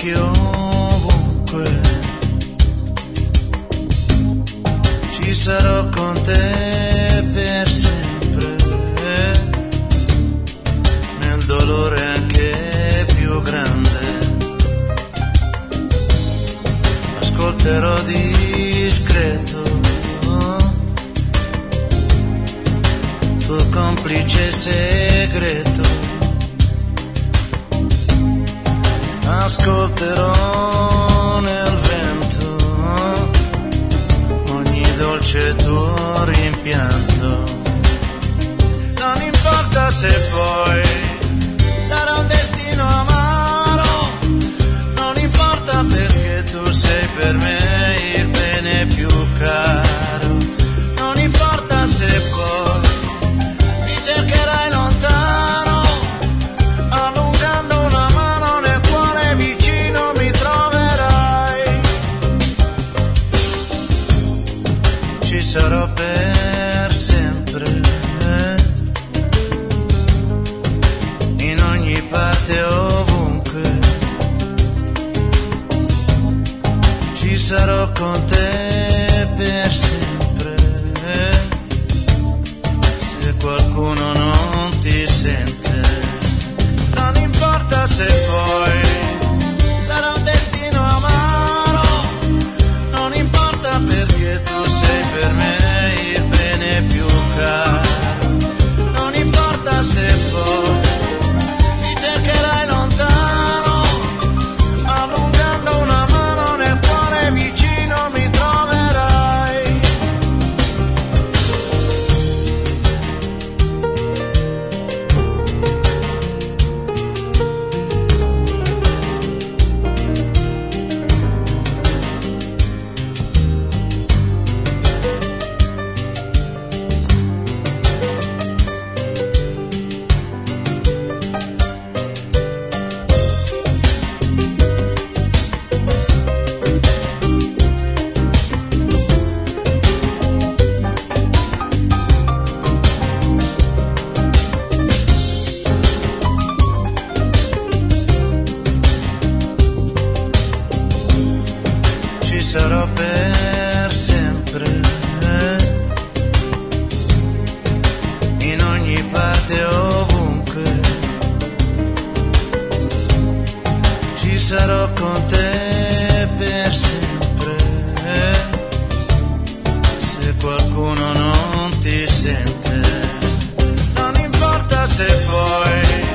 cerchi ovunque, ci sarò con te per sempre, nel dolore anche più grande. Ascolterò discreto tuo complice segreto. Ascolterò nel vento ogni dolce tuo rimpianto. Non importa se poi sarà un destino amaro, non importa perché tu sei per me il bene più caro. Non importa se poi mi cercherai lontano, allungando una mano nel cuore vicino mi troverai. Ci sarò per sempre, in ogni parte, ovunque. Ci sarò con te per sempre, se qualcuno non ti sente. Non importa se poi sarà un destino amaro, non importa perché tu sei per me il bene più caro. Non importa se poi mi cercherai lontano, allungando una mano nel cuore vicino mi troverai. Ci sarò per sempre, in ogni parte, ovunque. Ci sarò con te per sempre, se qualcuno non ti sente. Non importa se poi